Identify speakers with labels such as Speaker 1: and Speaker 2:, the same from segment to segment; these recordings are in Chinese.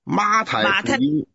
Speaker 1: 马太福音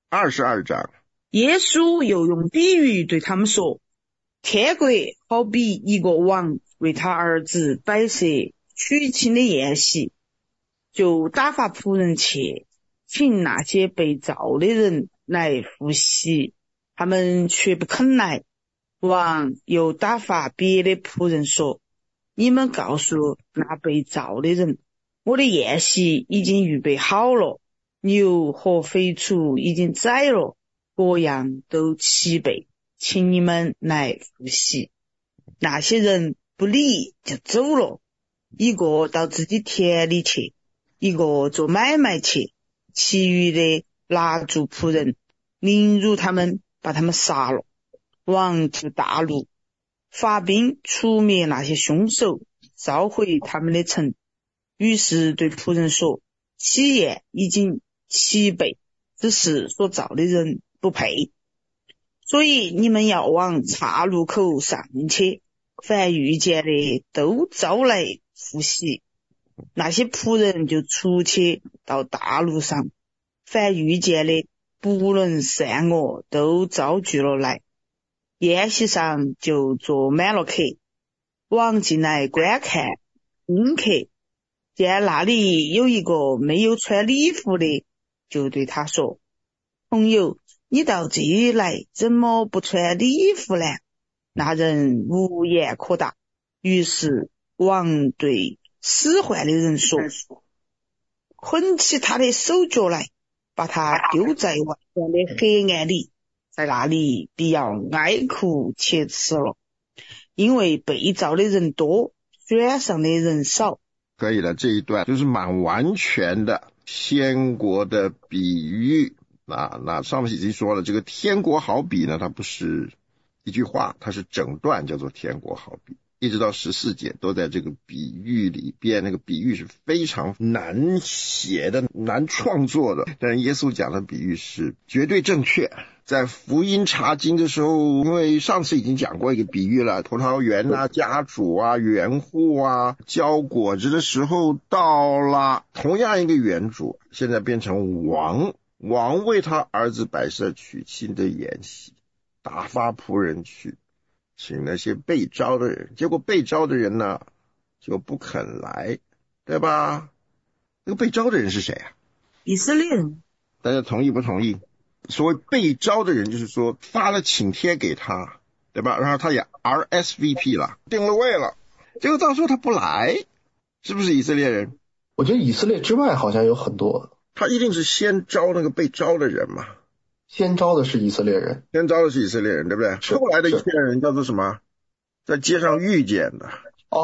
Speaker 1: 22章，
Speaker 2: 耶稣又用比喻对他们说，天国好比一个王为他儿子摆设娶亲的宴席，就打发仆人去请那些被召的人来赴席，他们却不肯来。王又打发别的仆人说，你们告诉那被召的人，我的宴席已经预备好了，牛和肥畜已经宰了，各样都齐备，请你们来赴席。那些人不理就走了，一个到自己田里去，一个做买卖去，其余的拿住仆人，凌辱他们，把他们杀了。王就大怒，发兵除灭那些凶手，烧毁他们的城。于是对仆人说，喜宴已经齐备，只是所召的人不配，所以你们要往岔路口上去，凡遇见的都招来赴席。那些仆人就出去到大路上，凡遇见的不论善恶都招聚了来，宴席上就坐满了客。王进来观看宾客，见那里有一个没有穿礼服的，就对他说，朋友，你到这里来怎么不穿礼服呢？那人无言可答。于是王对使唤的人说，捆起他的手脚来，把他丢在外面的黑暗里，在那里必要哀哭切齿了，因为被召的人多，选上的人少。
Speaker 1: 可以了，这一段就是蛮完全的天国的比喻啊。那上面已经说了，这个天国好比呢，它不是一句话，它是整段叫做天国好比，一直到14节都在这个比喻里边。那个比喻是非常难写的，难创作的，但是耶稣讲的比喻是绝对正确。在福音查经的时候，因为上次已经讲过一个比喻了，葡萄园啊、家主啊、园户啊，交果子的时候到了，同样一个园主现在变成王为他儿子摆设娶亲的筵席，打发仆人去请那些被招的人，结果被招的人呢就不肯来，对吧？那个被招的人是谁啊？
Speaker 2: 以色列人。
Speaker 1: 大家同意不同意？所谓被招的人，就是说发了请帖给他，对吧？然后他也 RSVP 了，定了位了，结果到时候他不来，是不是以色列人？
Speaker 3: 我觉得以色列之外好像有很多。
Speaker 1: 他一定是先招那个被招的人嘛。
Speaker 3: 先招的是以色列人，
Speaker 1: 对不对？后来的一些人叫做什么？在街上遇见的。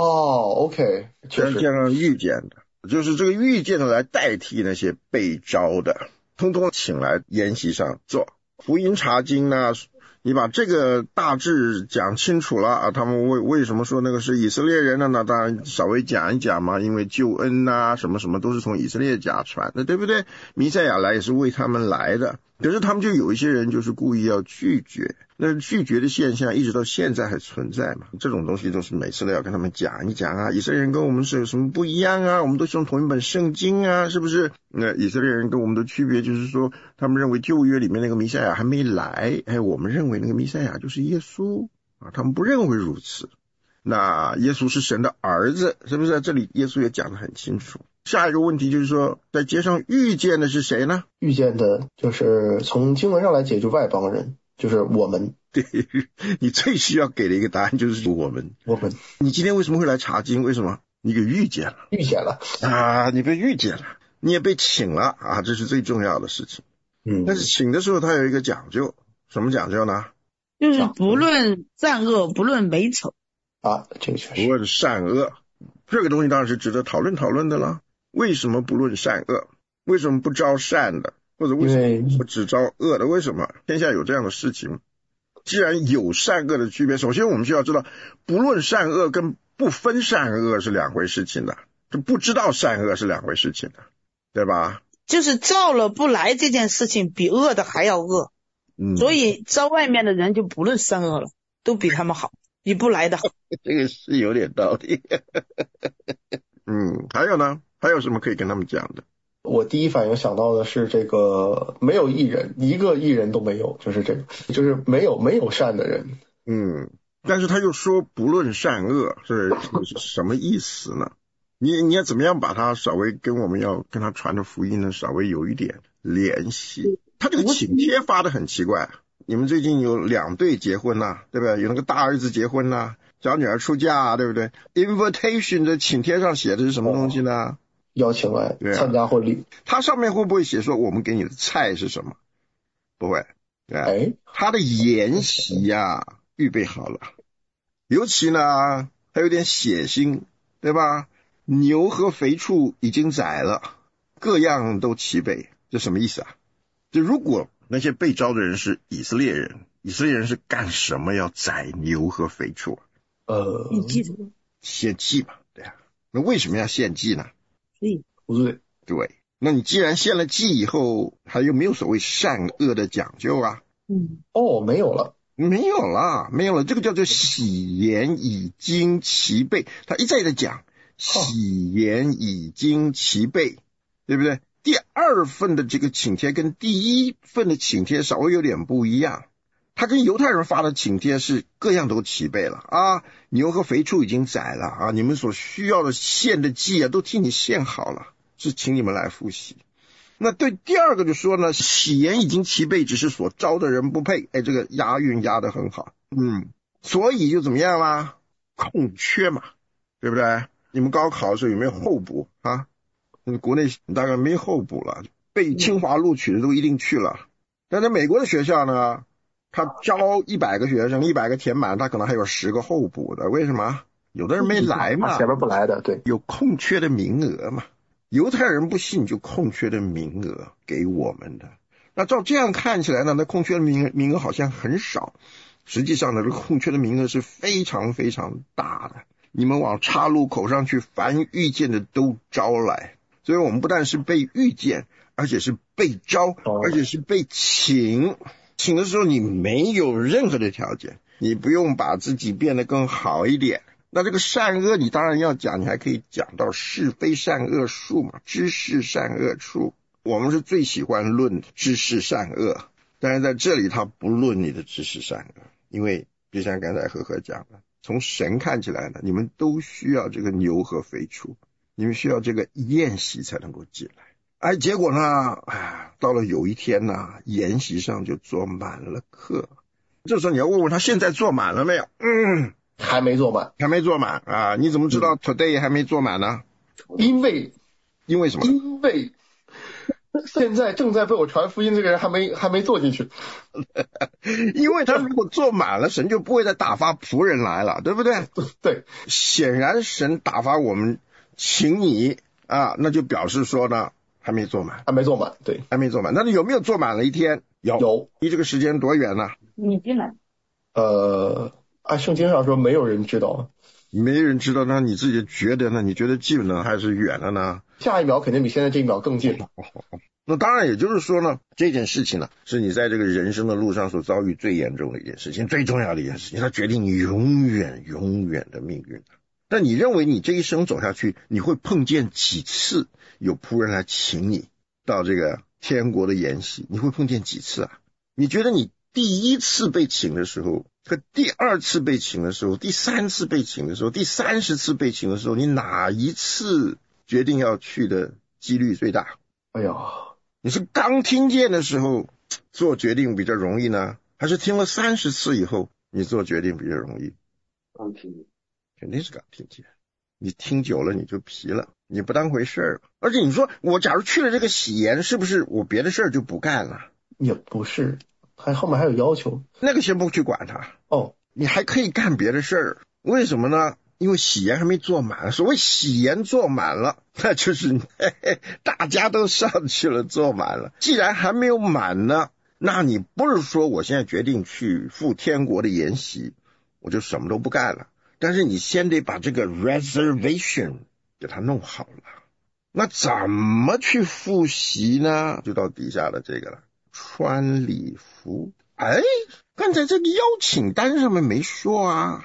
Speaker 3: OK，
Speaker 1: 在街上遇见的，就是这个遇见的来代替那些被招的，通通请来筵席上坐。福音查经呢，你把这个大致讲清楚了啊，他们为什么说那个是以色列人呢？那当然稍微讲一讲嘛，因为救恩啊什么什么都是从以色列家传的，对不对？弥赛亚来也是为他们来的，可是他们就有一些人就是故意要拒绝，那拒绝的现象一直到现在还存在嘛。这种东西都是每次都要跟他们讲一讲啊，以色列人跟我们是有什么不一样啊，我们都是用同一本圣经啊，是不是？那以色列人跟我们的区别就是说，他们认为旧约里面那个弥赛亚还没来，我们认为那个弥赛亚就是耶稣啊，他们不认为如此。那耶稣是神的儿子，是不是？这里耶稣也讲得很清楚。下一个问题就是说，在街上遇见的是谁呢？
Speaker 3: 遇见的就是从经文上来解，就外邦人，就是我们。
Speaker 1: 对，你最需要给的一个答案就是我们。你今天为什么会来查经？为什么？你给遇见了啊，你被遇见了，你也被请了啊，这是最重要的事情。但是请的时候它有一个讲究，什么讲究呢？
Speaker 2: 就是不论善恶，不论美丑
Speaker 3: 啊，这个确实
Speaker 1: 不论善恶，这个东西当然是值得讨论的了。为什么不论善恶？为什么不招善的？或者为什么不只招恶的？为什么天下有这样的事情？既然有善恶的区别，首先我们就要知道，不论善恶跟不分善恶是两回事情的，就不知道善恶是两回事情的，对吧？
Speaker 2: 就是招了不来这件事情比恶的还要恶，所以招外面的人就不论善恶了，都比他们好，比不来的好。
Speaker 1: 这个是有点道理。还有呢？还有什么可以跟他们讲的？
Speaker 3: 我第一反应想到的是这个没有艺人，一个艺人都没有，就是这个，就是没有善的人。
Speaker 1: 但是他又说不论善恶，是什么意思呢？你要怎么样把他稍微跟我们要跟他传的福音呢稍微有一点联系？他这个请帖发的很奇怪，你们最近有2对结婚呐，对不对？有那个大儿子结婚呐，小女儿出嫁，对不对？ Invitation 的请帖上写的是什么东西呢？
Speaker 3: 邀请来参加婚礼。
Speaker 1: 他上面会不会写说我们给你的菜是什么？不会。他的筵席预备好了，尤其呢还有点血腥，对吧？牛和肥畜已经宰了，各样都齐备。这什么意思啊？就如果那些被召的人是以色列人，以色列人是干什么要宰牛和肥畜？献祭嘛，对啊。那为什么要献祭呢？对，那你既然献了祭以后，还有没有所谓善恶的讲究啊？
Speaker 3: 没有了，
Speaker 1: 这个叫做喜筵已经齐备。他一再的讲喜筵已经齐备，对不对？第2份的这个请帖跟第1份的请帖稍微有点不一样，他跟犹太人发的请帖是各样都齐备了牛和肥畜已经宰了你们所需要的献的祭都替你献好了，是请你们来复习。那对第2个就说呢，喜筵已经齐备，只是所招的人不配。这个押韵押得很好。所以就怎么样啦？空缺嘛，对不对？你们高考的时候有没有候补啊？国内大概没候补了，被清华录取的都一定去了。但在美国的学校呢，他招100个学生，100个填满，他可能还有10个候补的。为什么？有的人没来嘛，
Speaker 3: 前面不来的，对，
Speaker 1: 有空缺的名额嘛。犹太人不信，就空缺的名额给我们的。那照这样看起来呢，那空缺的名额好像很少，实际上呢，这个空缺的名额是非常非常大的。你们往岔路口上去，凡遇见的都招来。所以我们不但是被遇见，而且是被招，而且是被请。请的时候你没有任何的条件，你不用把自己变得更好一点。那这个善恶你当然要讲，你还可以讲到是非善恶术嘛，知识善恶处。我们是最喜欢论知识善恶，但是在这里他不论你的知识善恶，因为就像刚才呵呵讲的，从神看起来呢，你们都需要这个牛和肥畜，你们需要这个宴席才能够进来。结果呢，到了有一天呢，宴席上就坐满了客。这时候你要问问他现在坐满了没有？
Speaker 3: 还没坐满
Speaker 1: 你怎么知道 today 还没坐满呢？
Speaker 3: 因为
Speaker 1: 什么？
Speaker 3: 因为现在正在被我传福音这个人还没坐进去。
Speaker 1: 因为他如果坐满了，神就不会再打发仆人来了，对不对？
Speaker 3: 对，
Speaker 1: 显然神打发我们请你那就表示说呢还没坐满，
Speaker 3: 对，
Speaker 1: 还没坐满。那你有没有坐满了一天？
Speaker 3: 有。
Speaker 1: 离这个时间多远呢？
Speaker 2: 你进来。
Speaker 3: 按圣经上说没有人知道。
Speaker 1: 没人知道，那你自己觉得呢？你觉得近了还是远了呢？
Speaker 3: 下一秒肯定比现在这一秒更近。
Speaker 1: 那当然也就是说呢，这件事情呢，是你在这个人生的路上所遭遇最严重的一件事情，最重要的一件事情，它决定你永远的命运。但你认为你这一生走下去，你会碰见几次有仆人来请你到这个天国的筵席？你会碰见几次啊？你觉得你第1次被请的时候，和第2次被请的时候，第3次被请的时候，第30次被请的时候，你哪一次决定要去的几率最大？你是刚听见的时候做决定比较容易呢，还是听了30次以后你做决定比较容易？
Speaker 3: 刚听见，
Speaker 1: 肯定是刚听见。你听久了你就疲了，你不当回事了。而且你说我假如去了这个喜宴，是不是我别的事儿就不干了？
Speaker 3: 也不是，后面还有要求。
Speaker 1: 那个先不去管它你还可以干别的事儿。为什么呢？因为喜宴还没坐满。所谓喜宴坐满了，那就是大家都上去了，坐满了。既然还没有满呢，那你不是说我现在决定去赴天国的筵席，我就什么都不干了。但是你先得把这个 reservation 给它弄好了。那怎么去复习呢？就到底下的这个了，穿礼服。刚才这个邀请单上面没说啊。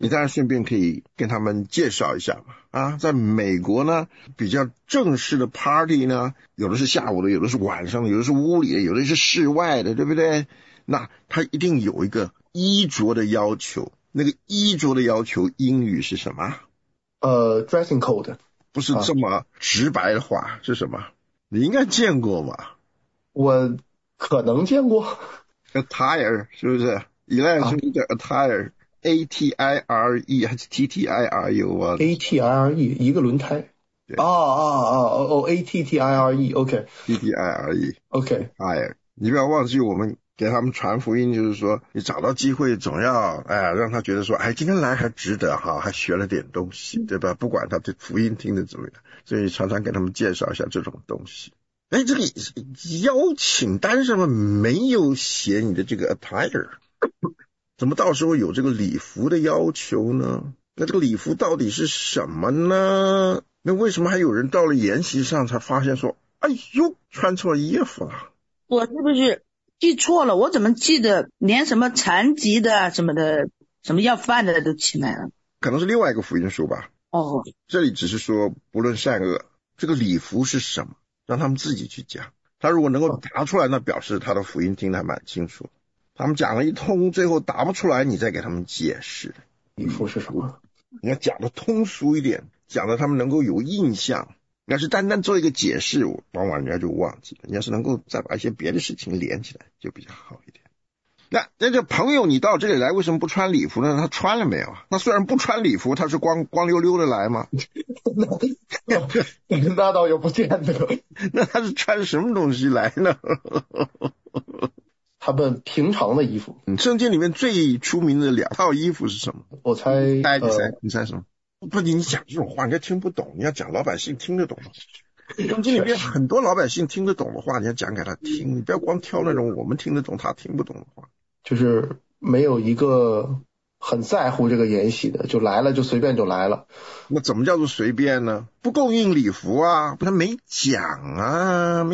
Speaker 1: 你当然顺便可以跟他们介绍一下嘛。啊，在美国呢，比较正式的 party 呢，有的是下午的，有的是晚上的，有的是屋里的，有的是室外的，对不对？那他一定有一个衣着的要求，那个衣着的要求英语是什么
Speaker 3: ？dressing code
Speaker 1: 不是这么直白的话，是什么？你应该见过吧？
Speaker 3: 我可能见过。
Speaker 1: attire 是不是？Elaine 是不是叫 attire？ATIRE 还是 TTIRE 啊
Speaker 3: ？ATIRE 一个轮胎。ATTIRE
Speaker 1: OK。TTIRE
Speaker 3: OK。
Speaker 1: attire， 你不要忘记我们给他们传福音，就是说你找到机会总要让他觉得说今天来还值得哈，还学了点东西，对吧？不管他这福音听得怎么样，所以常常给他们介绍一下这种东西。这个邀请单上面没有写你的这个 attire， 怎么到时候有这个礼服的要求呢？那这个礼服到底是什么呢？那为什么还有人到了研习上才发现说，哎呦，穿错衣服了？
Speaker 2: 我是不是记错了？我怎么记得连什么残疾的什么的，什么要饭的都起来了？
Speaker 1: 可能是另外一个福音书吧。这里只是说不论善恶，这个礼服是什么？让他们自己去讲，他如果能够答出来，那表示他的福音听得还蛮清楚。他们讲了一通，最后答不出来，你再给他们解释
Speaker 3: 礼服是什么。
Speaker 1: 你要讲的通俗一点，讲的他们能够有印象。要是单单做一个解释，往往人家就忘记了。你要是能够再把一些别的事情连起来，就比较好一点。那这朋友你到这里来为什么不穿礼服呢？他穿了没有？那虽然不穿礼服，他是光溜溜的来吗？
Speaker 3: 那倒也不见得。
Speaker 1: 那他是穿什么东西来呢？
Speaker 3: 他们平常的衣服。
Speaker 1: 圣经里面最出名的2套衣服是什么？
Speaker 3: 我猜
Speaker 1: 你猜什么？不，你讲这种话人家听不懂，你要讲老百姓听得懂的。圣经里面很多老百姓听得懂的话，你要讲给他听，你不要光挑那种我们听得懂他听不懂的话。
Speaker 3: 就是没有一个很在乎这个研习的，就来了就随便就来了。
Speaker 1: 那怎么叫做随便呢？不供应礼服啊，他没讲啊。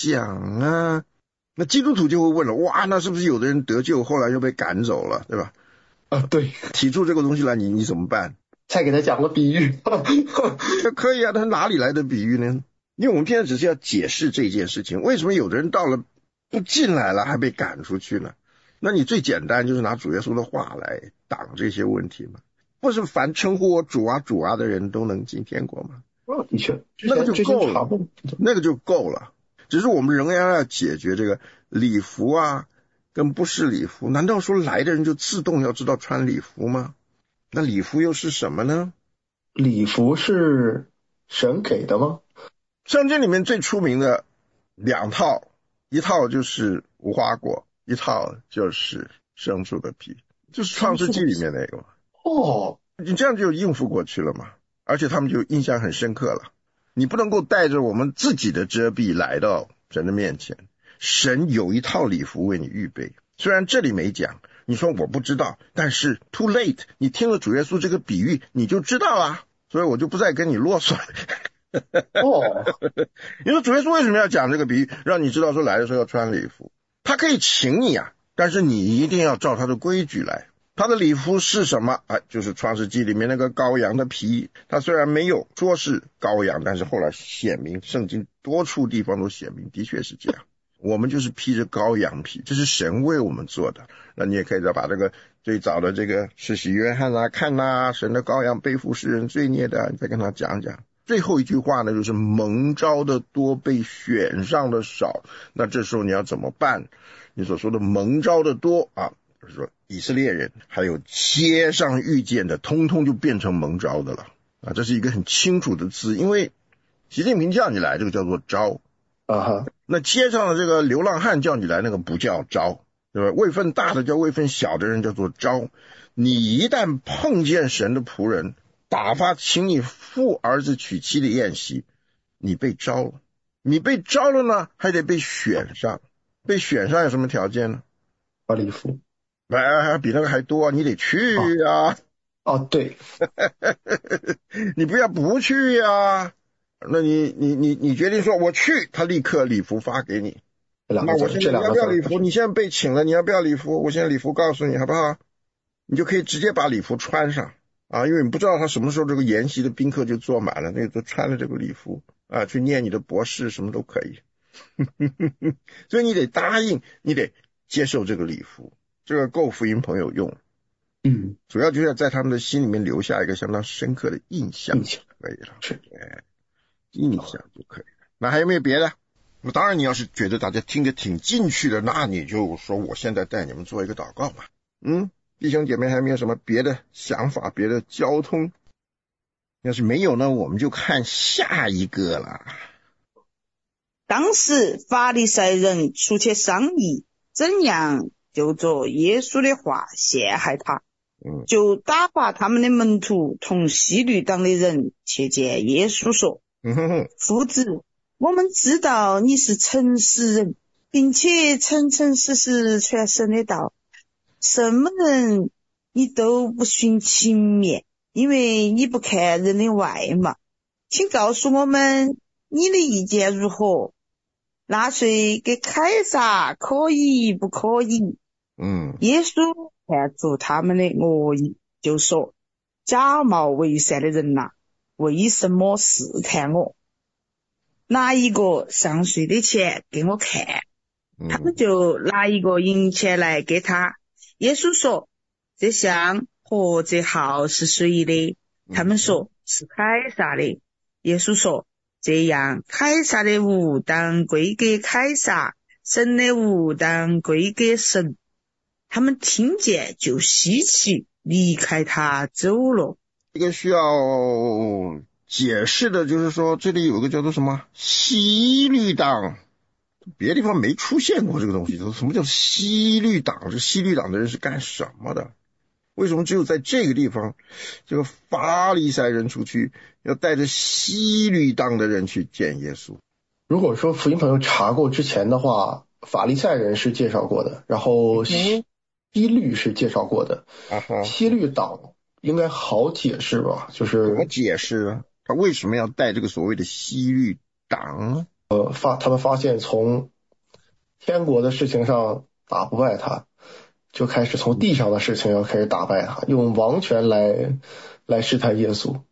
Speaker 1: 那基督徒就会问了，哇，那是不是有的人得救后来又被赶走了，对吧？
Speaker 3: 对，
Speaker 1: 提出这个东西来，你怎么办？
Speaker 3: 再给他讲个比喻。
Speaker 1: 可以啊，他哪里来的比喻呢？因为我们现在只是要解释这件事情，为什么有的人到了不进来了还被赶出去呢？那你最简单就是拿主耶稣的话来挡这些问题嘛。不是凡称呼我主啊主啊的人都能进天国吗？
Speaker 3: 的确，
Speaker 1: 那个就够了，那个就够了。只是我们仍然要解决这个礼服啊跟不是礼服。难道说来的人就自动要知道穿礼服吗？那礼服又是什么呢？
Speaker 3: 礼服是神给的吗？
Speaker 1: 圣经里面最出名的2套，一套就是无花果，一套就是牲畜的皮，就是创世纪里面那个。你这样就应付过去了嘛，而且他们就印象很深刻了。你不能够带着我们自己的遮蔽来到神的面前，神有一套礼服为你预备。虽然这里没讲，你说我不知道，但是 too late， 你听了主耶稣这个比喻你就知道了，所以我就不再跟你啰嗦。你说主耶稣为什么要讲这个比喻，让你知道说来的时候要穿礼服？他可以请你啊，但是你一定要照他的规矩来。他的礼服是什么？就是创世纪里面那个羔羊的皮。他虽然没有说是羔羊，但是后来显明，圣经多处地方都显明的确是这样。我们就是披着羔羊皮，这是神为我们做的。那你也可以再把这个最早的这个施洗约翰啊看啊，神的羔羊背负世人罪孽的，你再跟他讲讲。最后一句话呢，就是蒙召的多，被选上的少。那这时候你要怎么办？你所说的蒙召的多就是说以色列人还有街上遇见的通通就变成蒙召的了这是一个很清楚的字，因为习近平叫你来这个叫做召那街上的这个流浪汉叫你来那个不叫召，对吧？位分大的叫位分小的人叫做召。你一旦碰见神的仆人，打发请你父儿子娶妻的宴席，你被召了。你被召了呢，还得被选上。被选上有什么条件呢？
Speaker 3: 把礼服
Speaker 1: 比那个还多，你得去啊。
Speaker 3: 对。
Speaker 1: 你不要不去啊。那你决定说我去，他立刻礼服发给你。那我现在你要不要礼服？你现在被请了，你要不要礼服？我现在礼服告诉你好不好？你就可以直接把礼服穿上。 啊，因为你不知道他什么时候这个研习的宾客就坐满了，那个都穿了这个礼服啊，去念你的博士什么都可以。所以你得答应，你得接受这个礼服，这个够福音朋友用。主要就是要在他们的心里面留下一个相当深刻的印象就可以了。
Speaker 3: 是，
Speaker 1: 印象就可以了。那还有没有别的？那当然，你要是觉得大家听得挺进去的，那你就说我现在带你们做一个祷告嘛。弟兄姐妹还有没有什么别的想法、别的交通？要是没有呢，我们就看下一个了。
Speaker 2: 当时法利赛人出去商议，怎样就着耶稣的话陷害他，就打发他们的门徒同希律党的人去见耶稣说：夫子，我们知道你是诚实人，并且诚诚实实传神的道，什么人你都不徇情面，因为你不看人的外貌。请告诉我们你的意见如何？纳税给凯撒可以不可以？耶稣看出他们的恶意，就说：假冒为善的人哪，为什么试探我？拿一个上税的钱给我看。他们就拿一个银钱来给他。耶稣说：这像和这号是谁的？他们说是凯撒的。耶稣说：这样，凯撒的物当归给凯撒，神的物当归给神。他们听见就稀奇，离开他走了。
Speaker 1: 这个需要解释的就是说，这里有一个叫做什么希律党，别的地方没出现过这个东西。什么叫希律党？这希律党的人是干什么的？为什么只有在这个地方，这个法利赛人出去要带着希律党的人去见耶稣？
Speaker 3: 如果说福音朋友查过之前的话，法利赛人是介绍过的，然后希律是介绍过的。希律党应该好解释吧？就是
Speaker 1: 怎么解释呢？他为什么要带这个所谓的希律党呢？
Speaker 3: 他们发现从天国的事情上打不败他，就开始从地上的事情要开始打败他，用王权来试探耶稣。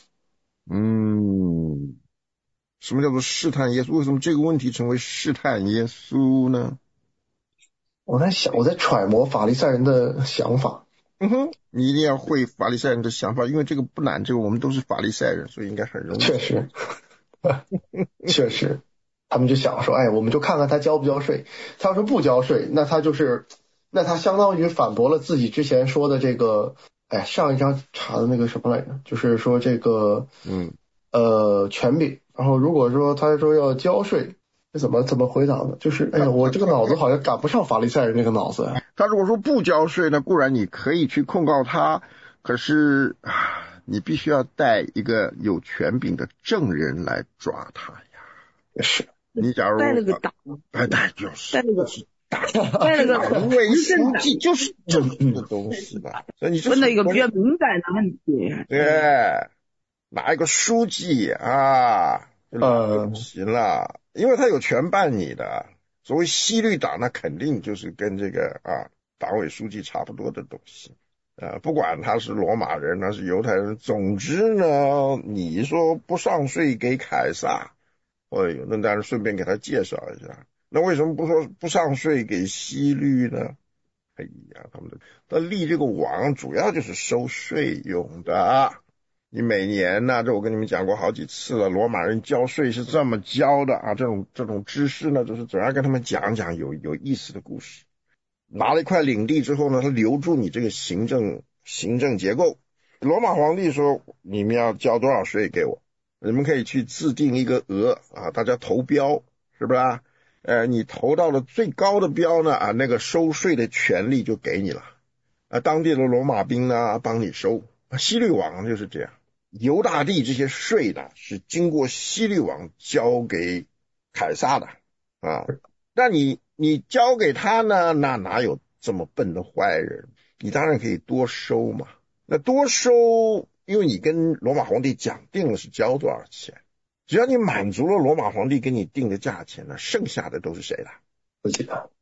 Speaker 1: 什么叫做试探耶稣？为什么这个问题成为试探耶稣呢？
Speaker 3: 我在想，我在揣摩法利赛人的想法。
Speaker 1: 你一定要会法利赛人的想法，因为这个不难，这个我们都是法利赛人，所以应该很容易。
Speaker 3: 确实确实，他们就想说，我们就看看他交不交税。他要是不交税，那他相当于反驳了自己之前说的这个，上一章查的那个什么来着，就是说这个权柄。然后如果说他说要交税，这怎么回答呢？就是我这个脑子好像赶不上法利赛人那个脑子。
Speaker 1: 他如果说不交税呢，固然你可以去控告他，可是你必须要带一个有权柄的证人来抓他呀。
Speaker 3: 是，
Speaker 1: 你假如
Speaker 2: 带了个党，
Speaker 1: 就是
Speaker 2: 带了个
Speaker 1: 党委书记，就是这个东西吧。所以你
Speaker 2: 问了一个比较敏感的问题。
Speaker 1: 对，拿一个书记就行了，因为他有权办你的。所谓希律党，那肯定就是跟这个党委书记差不多的东西。不管他是罗马人，他是犹太人，总之呢，你说不上税给凯撒，那当然顺便给他介绍一下。那为什么不说不上税给希律呢？他立这个王主要就是收税用的。你每年呢，这我跟你们讲过好几次了，罗马人交税是这么交的这种知识呢，就是总要跟他们讲讲有意思的故事。拿了一块领地之后呢，他留住你这个行政结构。罗马皇帝说你们要交多少税给我，你们可以去自定一个额大家投标，是不是你投到了最高的标呢那个收税的权利就给你了当地的罗马兵呢帮你收。希律王就是这样，犹大地这些税呢是经过希律王交给凯撒的那你交给他呢，那哪有这么笨的坏人？你当然可以多收嘛。那多收，因为你跟罗马皇帝讲定了是交多少钱，只要你满足了罗马皇帝给你定的价钱呢，剩下的都是谁的？
Speaker 3: 自己的。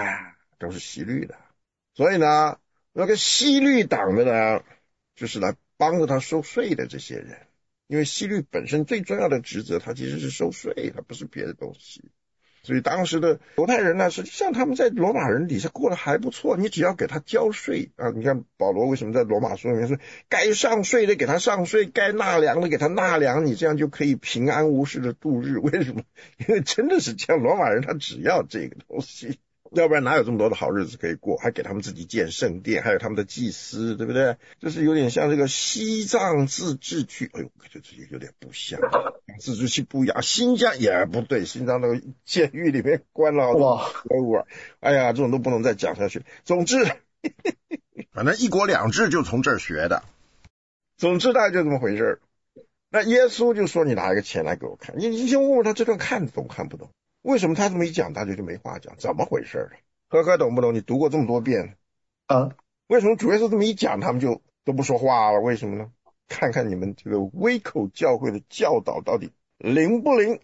Speaker 1: 都是希律的。所以呢，那个希律党的呢，就是来帮着他收税的这些人，因为希律本身最重要的职责，他其实是收税，他不是别的东西。所以当时的犹太人呢，实际上他们在罗马人底下过得还不错，你只要给他交税啊。你看保罗为什么在罗马书里面说，该上税的给他上税，该纳粮的给他纳粮，你这样就可以平安无事的度日。为什么？因为真的是这样，罗马人他只要这个东西，要不然哪有这么多的好日子可以过，还给他们自己建圣殿，还有他们的祭司，对不对？就是有点像这个西藏自治区，哎呦，这有点不像，自治区不一样，新疆也不对，新疆那个监狱里面关了好多人物啊，哎呀，这种都不能再讲下去。总之反正一国两制就从这儿学的，总之大概就这么回事。那耶稣就说，你拿一个钱来给我看，你先问问他这段看懂看不懂。为什么他这么一讲，大家就没话讲？怎么回事？呵懂不懂？你读过这么多遍
Speaker 3: 啊？
Speaker 1: 为什么主耶稣这么一讲，他们就都不说话了？为什么呢？看看你们这个微口教会的教导到底灵不灵？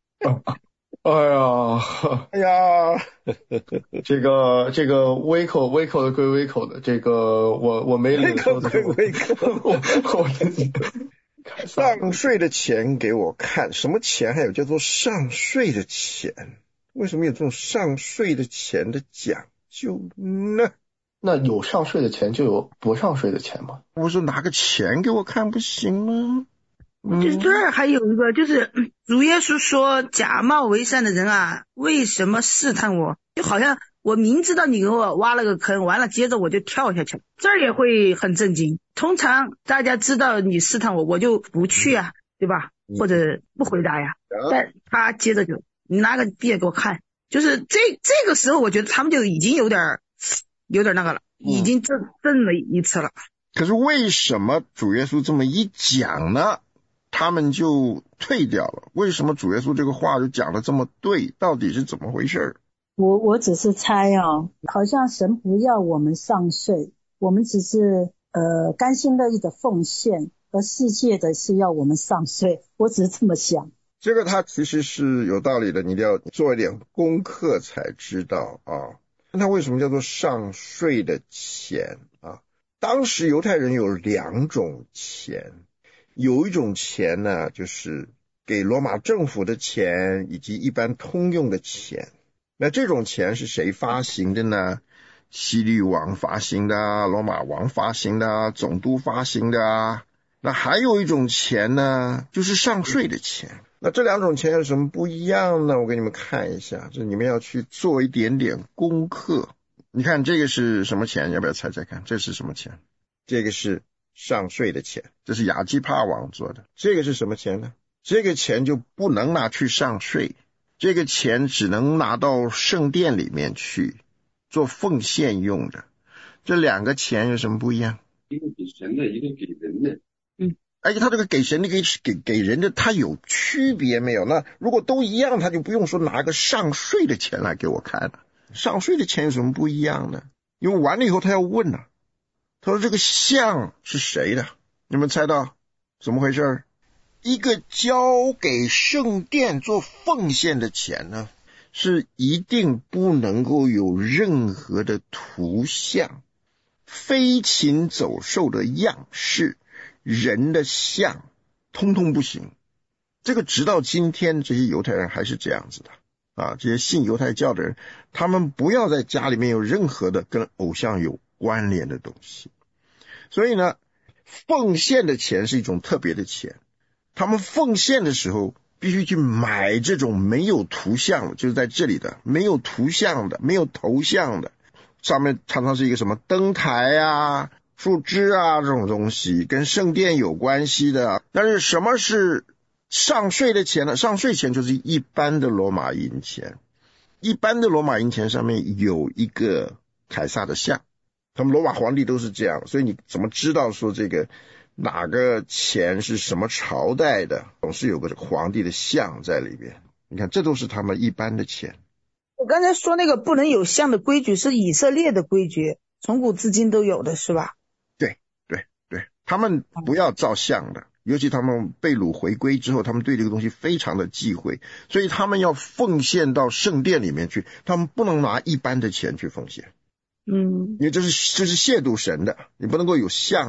Speaker 3: 哎呀，这个微口的归微口的，这个我没领受的，
Speaker 1: 微口
Speaker 3: 我自己
Speaker 1: 上税的钱给我看，什么钱？还有叫做上税的钱？为什么有这种上税的钱的讲究呢？
Speaker 3: 那有上税的钱就有不上税的钱吗？
Speaker 1: 我说拿个钱给我看不行吗？
Speaker 2: 就是这儿还有一个，就是主耶稣说假冒为善的人啊，为什么试探我？就好像我明知道你给我挖了个坑，完了接着我就跳下去了，这儿也会很震惊。通常大家知道你试探我，我就不去啊，对吧？或者不回答呀。但他接着就你拿个币给我看，就是这个时候，我觉得他们就已经有点那个了，已经震了一次了。
Speaker 1: 可是为什么主耶稣这么一讲呢？他们就退掉了。为什么主耶稣这个话就讲得这么对？到底是怎么回事？
Speaker 4: 我只是猜啊，好像神不要我们上税，我们只是甘心乐意的奉献，而世界的是要我们上税，我只是这么想。
Speaker 1: 这个他其实是有道理的，你一定要做一点功课才知道啊。那为什么叫做上税的钱啊？当时犹太人有两种钱，有一种钱呢，就是给罗马政府的钱以及一般通用的钱。那这种钱是谁发行的呢？希律王发行的，罗马王发行的，总督发行的。那还有一种钱呢，就是上税的钱。那这两种钱有什么不一样呢？我给你们看一下，这你们要去做一点点功课。你看这个是什么钱？要不要猜猜看？这是什么钱？这个是上税的钱，这是亚基帕王做的。这个是什么钱呢？这个钱就不能拿去上税，这个钱只能拿到圣殿里面去做奉献用的。这两个钱有什么不一样？
Speaker 5: 一个给神的，一个给人的。
Speaker 1: 而且他这个给神的给人的，他有区别没有？那如果都一样，他就不用说拿个上税的钱来给我看了。上税的钱有什么不一样呢？因为完了以后他要问了，他说这个像是谁的？你们猜到怎么回事？一个交给圣殿做奉献的钱呢，是一定不能够有任何的图像、飞禽走兽的样式、人的像，通通不行。这个直到今天这些犹太人还是这样子的啊，这些信犹太教的人，他们不要在家里面有任何的跟偶像有关联的东西。所以呢，奉献的钱是一种特别的钱，他们奉献的时候必须去买这种没有图像的，就是在这里的没有图像的、没有头像的，上面常常是一个什么灯台啊、树枝啊这种东西，跟圣殿有关系的。但是什么是上税的钱呢？上税钱就是一般的罗马银钱，一般的罗马银钱上面有一个凯撒的像，他们罗马皇帝都是这样，所以你怎么知道说这个哪个钱是什么朝代的，总是有个皇帝的像在里边。你看这都是他们一般的钱。
Speaker 2: 我刚才说那个不能有像的规矩是以色列的规矩，从古至今都有的是吧？
Speaker 1: 对，他们不要造像的，尤其他们被掳回归之后，他们对这个东西非常的忌讳，所以他们要奉献到圣殿里面去，他们不能拿一般的钱去奉献。因为这是亵渎神的，你不能够有像的。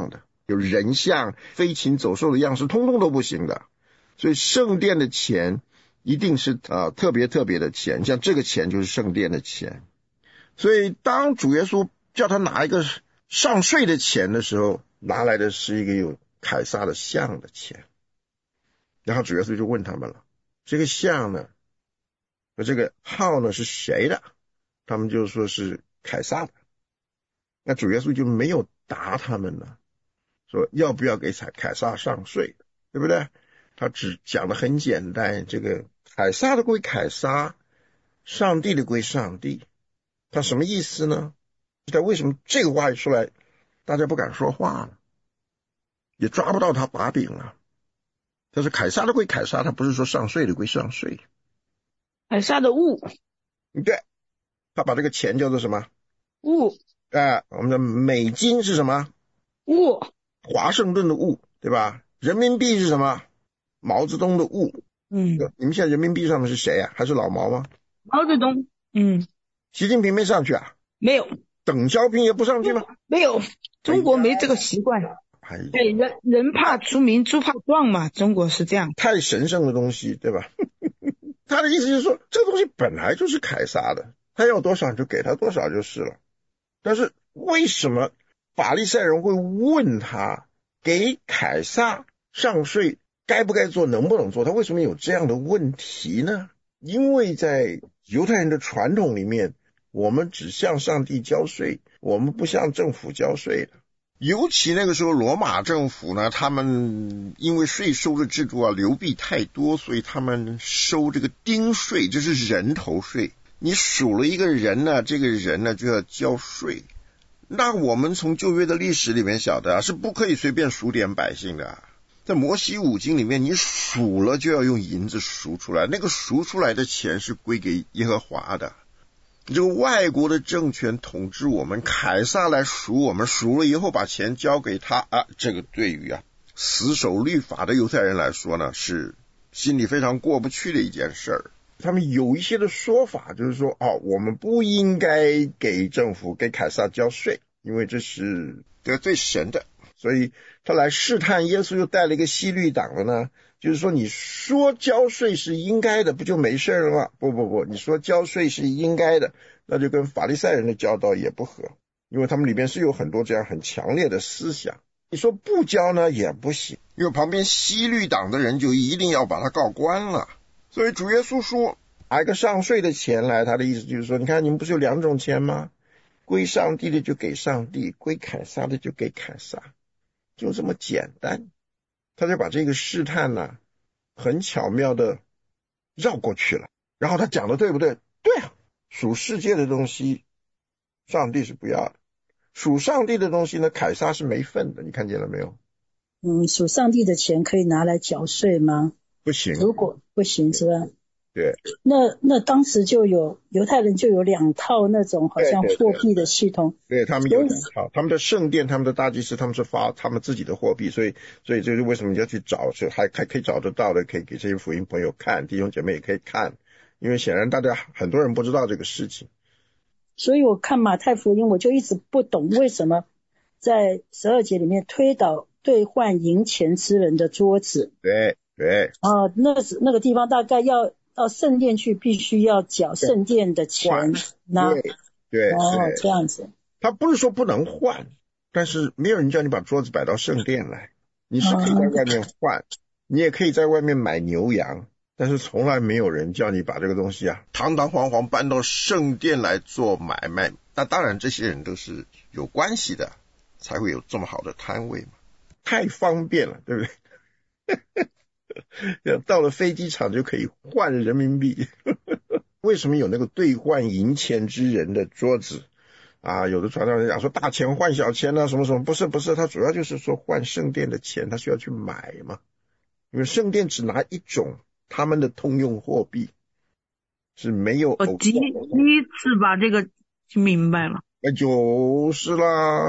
Speaker 1: 有人像、飞禽走兽的样式，通通都不行的。所以圣殿的钱一定是特别特别的钱，像这个钱就是圣殿的钱。所以当主耶稣叫他拿一个上税的钱的时候，拿来的是一个有凯撒的像的钱。然后主耶稣就问他们了，这个像呢和这个号呢是谁的？他们就说是凯撒的。那主耶稣就没有答他们了，说要不要给凯撒上税，对不对？他只讲得很简单，这个凯撒的归凯撒，上帝的归上帝。他什么意思呢？他为什么这个话一出来大家不敢说话了，也抓不到他把柄了？他是凯撒的归凯撒，他不是说上税的归上税。
Speaker 2: 凯撒的物，
Speaker 1: 对，他把这个钱叫做什么？
Speaker 2: 物。
Speaker 1: 我们的美金是什么？
Speaker 2: 物。
Speaker 1: 华盛顿的物，对吧？人民币是什么？毛泽东的物。你们现在人民币上面是谁啊？还是老毛吗？
Speaker 2: 毛泽东。
Speaker 1: 习近平没上去啊？
Speaker 2: 没有。
Speaker 1: 邓小平也不上去吗？
Speaker 2: 没有，中国没这个习惯。人怕出名，猪怕壮嘛，中国是这样。
Speaker 1: 太神圣的东西，对吧？他的意思就是说，这个东西本来就是凯撒的，他要多少就给他多少就是了。但是为什么法利赛人会问他给凯撒上税该不该做，能不能做？他为什么有这样的问题呢？因为在犹太人的传统里面，我们只向上帝交税，我们不向政府交税的。尤其那个时候罗马政府呢，他们因为税收的制度流弊太多，所以他们收这个丁税，这是人头税。你数了一个人呢，这个人呢就要交税。那我们从旧约的历史里面晓得是不可以随便数点百姓的。在摩西五经里面，你数了就要用银子赎出来，那个赎出来的钱是归给耶和华的。这个外国的政权统治我们，凯撒来赎我们，赎了以后把钱交给他这个对于死守律法的犹太人来说呢，是心里非常过不去的一件事儿。他们有一些的说法就是说我们不应该给政府给凯撒交税，因为这是得罪神的。所以他来试探耶稣，又带了一个西律党了呢，就是说你说交税是应该的，不就没事了吗？不，你说交税是应该的，那就跟法利赛人的教导也不合，因为他们里面是有很多这样很强烈的思想。你说不交呢也不行，因为旁边西律党的人就一定要把他告官了。所以主耶稣说拿一个上税的钱来，他的意思就是说，你看你们不是有两种钱吗？归上帝的就给上帝，归凯撒的就给凯撒，就这么简单。他就把这个试探呢很巧妙的绕过去了。然后他讲的对不对？对啊，属世界的东西上帝是不要的，属上帝的东西呢凯撒是没份的，你看见了没有？
Speaker 4: 属上帝的钱可以拿来缴税吗？
Speaker 1: 不行。
Speaker 4: 如果不行是吧？
Speaker 1: 对。
Speaker 4: 那当时就有犹太人就有两套那种好像货币的系统。
Speaker 1: 对，他们有两套，他们的圣殿，他们的大祭司，他们是发他们自己的货币，所以这就是为什么你要去找，是还可以找得到的，可以给这些福音朋友看，弟兄姐妹也可以看，因为显然大家很多人不知道这个事情。
Speaker 4: 所以我看马太福音，我就一直不懂为什么在12节里面推倒兑换银钱之人的桌子。
Speaker 1: 对。
Speaker 4: 那个地方大概要到圣殿去，必须要缴圣殿的钱。
Speaker 1: 对，
Speaker 4: 这样子。
Speaker 1: 他不是说不能换，但是没有人叫你把桌子摆到圣殿来。你是可以在外面换，你也可以在外面买牛羊，但是从来没有人叫你把这个东西堂堂皇皇搬到圣殿来做买卖。那当然这些人都是有关系的，才会有这么好的摊位嘛，太方便了，对不对？到了飞机场就可以换人民币。为什么有那个兑换银钱之人的桌子有的传道人讲说大钱换小钱什么什么，不是，他主要就是说换圣殿的钱，他需要去买嘛，因为圣殿只拿一种他们的通用货币，是没有。
Speaker 2: 我第一次把这个听明白了。
Speaker 1: 就是啦。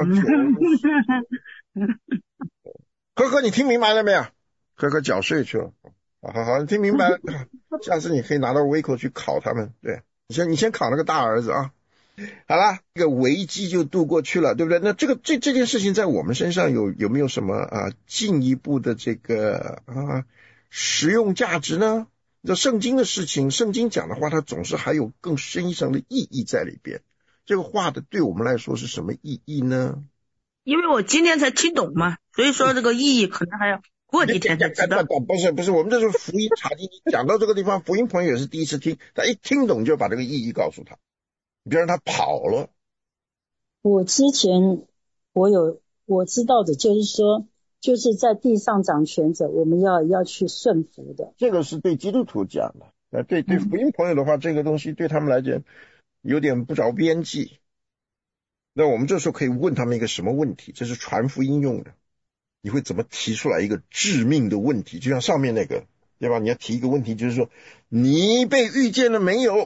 Speaker 1: 呵，你听明白了没有？呵缴税去了。好，你听明白了。下次你可以拿到胃口去考他们。对，你先考那个大儿子好了，这个危机就度过去了，对不对？那这件事情在我们身上有没有什么进一步的这个实用价值呢？这圣经的事情，圣经讲的话，它总是还有更深一层的意义在里边。这个话的对我们来说是什么意义呢？
Speaker 2: 因为我今天才听懂嘛，所以说这个意义可能还要过几天才知道。
Speaker 1: 不是，我们这是福音查经，你讲到这个地方，福音朋友也是第一次听，他一听懂就把这个意义告诉他，你别让他跑了。
Speaker 4: 我之前我知道的就是说，就是在地上掌权者，我们要去顺服的。
Speaker 1: 这个是对基督徒讲的，对福音朋友的话，这个东西对他们来讲有点不着边际。那我们这时候可以问他们一个什么问题？这是传福音用的，你会怎么提出来一个致命的问题？就像上面那个，对吧？你要提一个问题，就是说你被遇见了没有？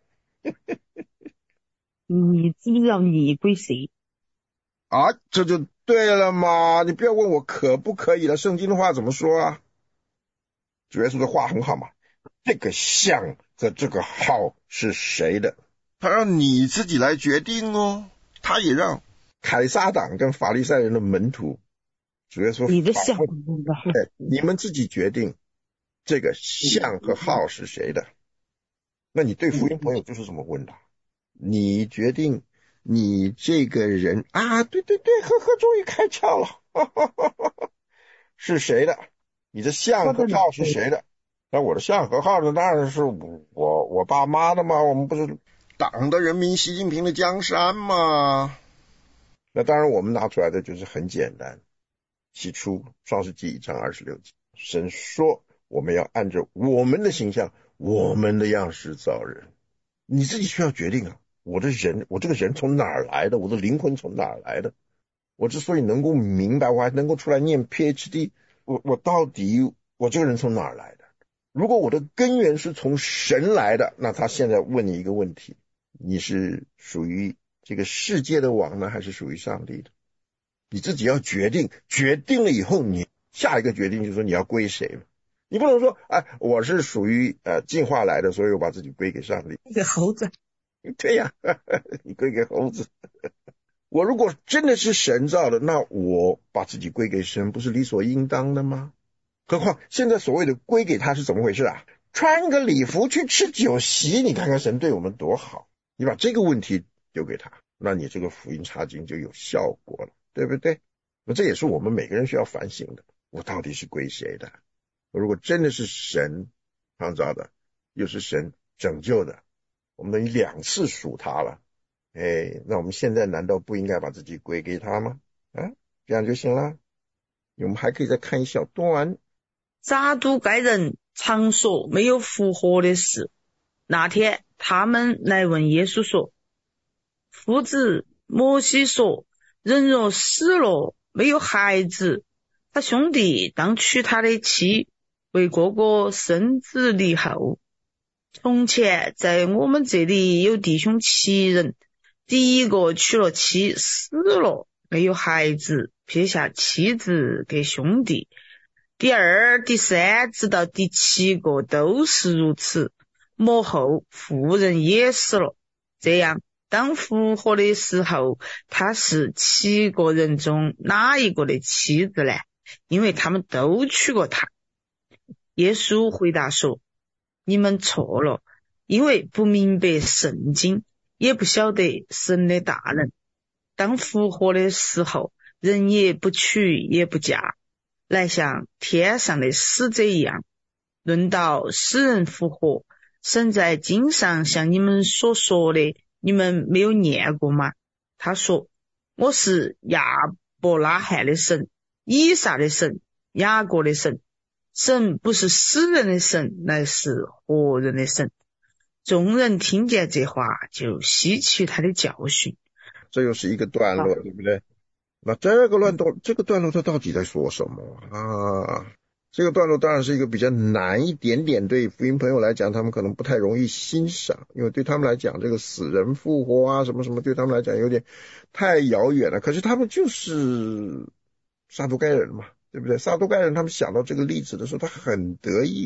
Speaker 2: 你知不知道你归谁？
Speaker 1: 这就对了嘛！你不要问我可不可以了，圣经的话怎么说啊？主耶稣的话很好嘛，这个像和这个号是谁的？他让你自己来决定哦。他也让凯撒党跟法利赛人的门徒，主耶稣
Speaker 2: 你的像
Speaker 1: 你们自己决定这个像和号是谁的。那你对福音朋友就是这么问的，你决定你这个人对，呵，终于开窍了，是谁的？你的像和号是谁的？那我的像和号呢，当然是我爸妈的嘛，我们不是党的人民习近平的江山嘛。那当然我们拿出来的就是很简单，起初创世纪1章26节，神说我们要按照我们的形象我们的样式造人。你自己需要决定我这个人从哪儿来的？我的灵魂从哪儿来的？我之所以能够明白，我还能够出来念 PhD， 我到底我这个人从哪儿来的？如果我的根源是从神来的，那他现在问你一个问题，你是属于这个世界的王呢，还是属于上帝的？你自己要决定，决定了以后，你下一个决定就是说你要归谁了。你不能说我是属于进化来的，所以我把自己归给上帝。
Speaker 2: 给猴子。
Speaker 1: 对呀，你归给猴子。我如果真的是神造的，那我把自己归给神，不是理所应当的吗？何况现在所谓的归给他是怎么回事啊？穿个礼服去吃酒席，你看看神对我们多好。你把这个问题丢给他，那你这个福音查经就有效果了，对不对？那这也是我们每个人需要反省的，我到底是归谁的？如果真的是神创造的，又是神拯救的，我们等于2次属他了。那我们现在难道不应该把自己归给他吗？这样就行了。我们还可以再看一小段。
Speaker 2: 撒都该人常说没有复活的事。那天他们来问耶稣说，夫子摩西说，人若死了没有孩子，他兄弟当娶他的妻，为哥哥生子立后。从前在我们这里有弟兄7人，第一个娶了妻，死了没有孩子，撇下妻子给兄弟。第2、第3直到第7个都是如此。末后妇人也死了，这样当复活的时候，他是7个人中哪一个的妻子呢？因为他们都娶过她。耶稣回答说，你们错了，因为不明白圣经，也不晓得神的大能。当复活的时候，人也不娶也不嫁，来像天上的使者一样。论到死人复活，神在经上像你们所说的，你们没有念过吗？他说，我是亚伯拉罕的神，以撒的神，雅各的神。神不是死人的神，乃是活人的神。众人听见这话，就吸取他的教训。
Speaker 1: 这又是一个段落，对不对？那这个段落它到底在说什么这个段落当然是一个比较难一点点，对福音朋友来讲，他们可能不太容易欣赏，因为对他们来讲，这个死人复活什么什么，对他们来讲有点太遥远了。可是他们就是撒都该人嘛，对不对？撒都该人他们想到这个例子的时候，他很得意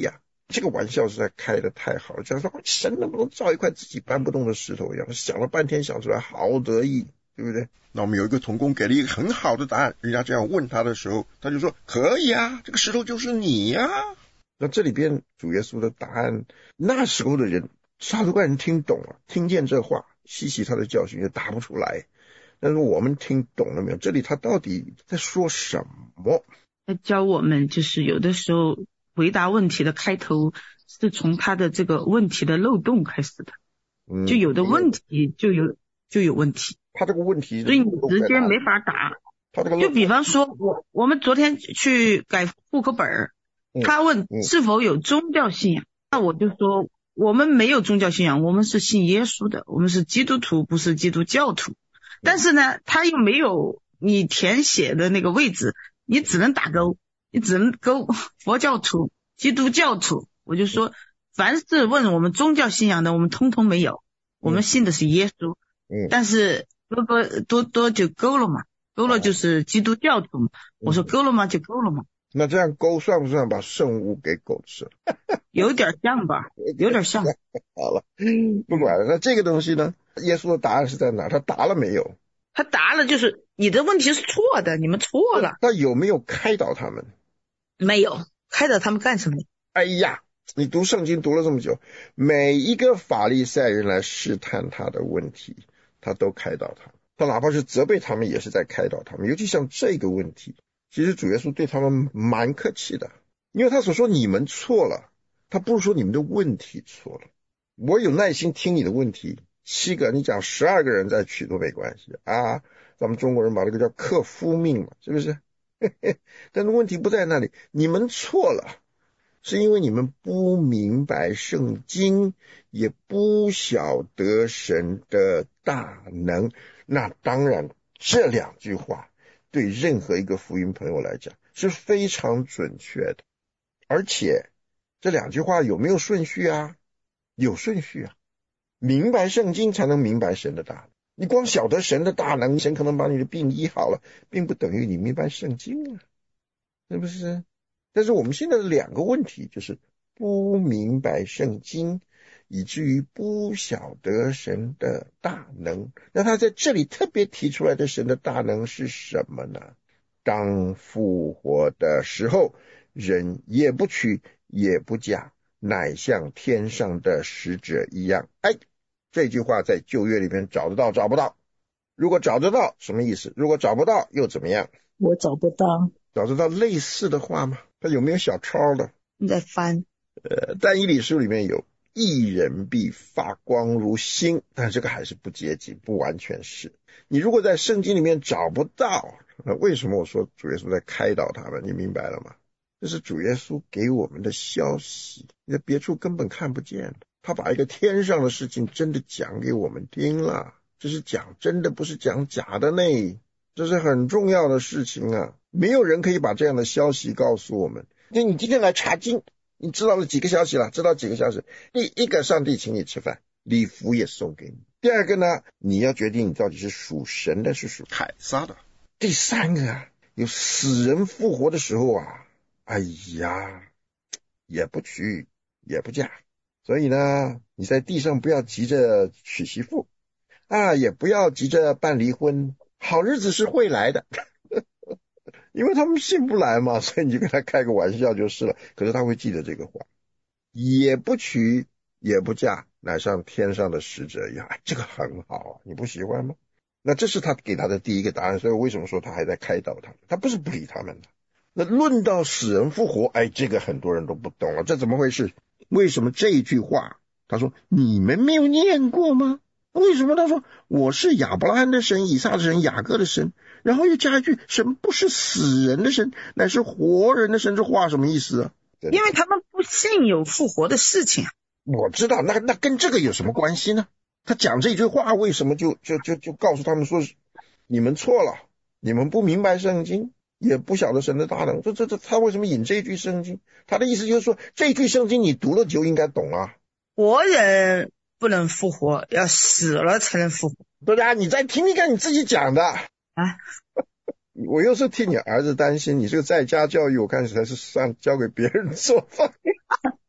Speaker 1: 这个玩笑实在开得太好了，讲说神能不能造一块自己搬不动的石头一样，想了半天想出来，好得意，对不对？那我们有一个同工给了一个很好的答案，人家这样问他的时候，他就说可以啊，这个石头就是你呀。那这里边主耶稣的答案，那时候的人撒都该人听懂了，听见这话，细细他的教训也答不出来。但是我们听懂了没有？这里他到底在说什么？
Speaker 2: 他教我们就是有的时候回答问题的开头是从他的这个问题的漏洞开始的，就有的问题就有问题，
Speaker 1: 他这个问题
Speaker 2: 所以你直接没法答。就比方说我们昨天去改户口本，他问是否有宗教信仰，那我就说我们没有宗教信仰，我们是信耶稣的，我们是基督徒，不是基督教徒。但是呢他又没有你填写的那个位置，你只能打勾，你只能勾佛教徒、基督教徒。我就说凡是问我们宗教信仰的我们通通没有，我们信的是耶稣。但是多就勾了嘛，勾了就是基督教徒嘛。我说勾了吗就勾了嘛。
Speaker 1: 那这样勾算不算把圣物给狗吃了？
Speaker 2: 有点像吧，有点像。
Speaker 1: 好了，不管了。那这个东西呢，耶稣的答案是在哪？他答了没有？
Speaker 2: 他答了，就是你的问题是错的，你们错了。
Speaker 1: 他有没有开导他们？
Speaker 2: 没有。开导他们干什么？
Speaker 1: 哎呀，你读圣经读了这么久，每一个法利赛人来试探他的问题，他都开导他。他哪怕是责备他们，也是在开导他们。尤其像这个问题，其实主耶稣对他们蛮客气的，因为他所说你们错了，他不是说你们的问题错了。我有耐心听你的问题，7个你讲12个人再取都没关系啊。咱们中国人把这个叫克夫命嘛，是不是？但是问题不在那里，你们错了，是因为你们不明白圣经，也不晓得神的大能。那当然这2句话对任何一个福音朋友来讲是非常准确的。而且这2句话有没有顺序啊？有顺序啊。明白圣经才能明白神的大能。你光晓得神的大能，神可能把你的病医好了，并不等于你明白圣经啊，是不是？但是我们现在的2个问题就是不明白圣经，以至于不晓得神的大能。那他在这里特别提出来的神的大能是什么呢？当复活的时候，人也不娶也不嫁，乃像天上的使者一样。这句话在旧约里面找得到找不到？如果找得到什么意思？如果找不到又怎么样？
Speaker 4: 我找不到。
Speaker 1: 找得到类似的话吗？他有没有小抄的？
Speaker 2: 你在翻。
Speaker 1: 但以理书里面有义人必发光如星，但这个还是不接近，不完全是。你如果在圣经里面找不到，为什么我说主耶稣在开导他们？你明白了吗？这是主耶稣给我们的消息，你在别处根本看不见的。他把一个天上的事情真的讲给我们听了，这是讲真的，不是讲假的呢。这是很重要的事情啊，没有人可以把这样的消息告诉我们。就你今天来查经，你知道了几个消息了？知道几个消息？第一个，上帝请你吃饭，礼服也送给你。第二个呢，你要决定你到底是属神的是属凯撒的。第三个啊，有死人复活的时候啊，哎呀，也不娶也不嫁。所以呢，你在地上不要急着娶媳妇啊，也不要急着办离婚，好日子是会来的。因为他们信不来嘛，所以你就跟他开个玩笑就是了。可是他会记得这个话，也不娶也不嫁，乃像天上的使者一样。这个很好啊，你不喜欢吗？那这是他给他的第一个答案。所以为什么说他还在开导他们？他不是不理他们的。那论到死人复活，这个很多人都不懂了，这怎么回事？为什么这一句话他说你们没有念过吗？为什么他说我是亚伯拉罕的神，以撒的神，雅各的神，然后又加一句神不是死人的神，乃是活人的神？这话什么意思啊？
Speaker 2: 因为他们不信有复活的事情。
Speaker 1: 我知道，那跟这个有什么关系呢？他讲这句话为什么就告诉他们说你们错了，你们不明白圣经，也不晓得神的大能。他为什么引这句圣经？他的意思就是说这句圣经你读了就应该懂啊。
Speaker 2: 活人不能复活，要死了才能复活。
Speaker 1: 对啊，你再听听看你自己讲的啊。我又是替你儿子担心，你这个在家教育我看起来是算交给别人做饭。